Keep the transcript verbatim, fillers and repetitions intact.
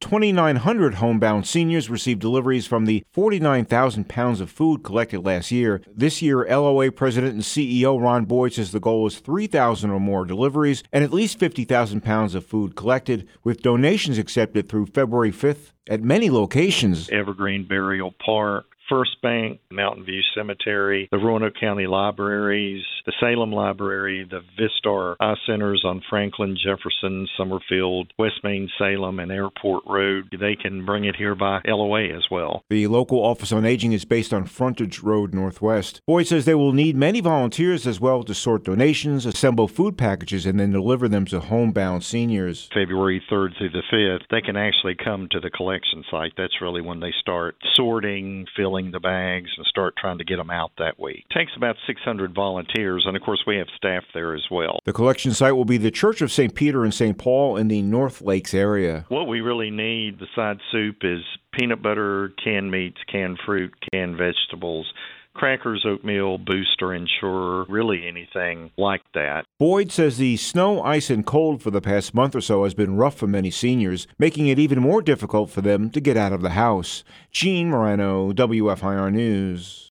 twenty-nine hundred homebound seniors received deliveries from the forty-nine thousand pounds of food collected last year. This year, L O A President and C E O Ron Boyd says the goal is three thousand or more deliveries and at least fifty thousand pounds of food collected, with donations accepted through February fifth at many locations. Evergreen Burial Park, First Bank, Mountain View Cemetery, the Roanoke County Libraries, the Salem Library, the Vistar Eye Centers on Franklin, Jefferson, Summerfield, West Main, Salem, and Airport Road. They can bring it here by L O A as well. The local Office on Aging is based on Frontage Road Northwest. Boyd says they will need many volunteers as well to sort donations, assemble food packages, and then deliver them to homebound seniors. February third through the fifth, they can actually come to the collection site. That's really when they start sorting, filling the bags, and start trying to get them out that week. It takes about six hundred volunteers, and of course we have staff there as well. The collection site will be the Church of Saint Peter and Saint Paul in the North Lakes area. What we really need besides soup is peanut butter, canned meats, canned fruit, canned vegetables, crackers, oatmeal, Booster, Ensure, really anything like that. Boyd says the snow, ice, and cold for the past month or so has been rough for many seniors, making it even more difficult for them to get out of the house. Gene Moreno, W F I R News.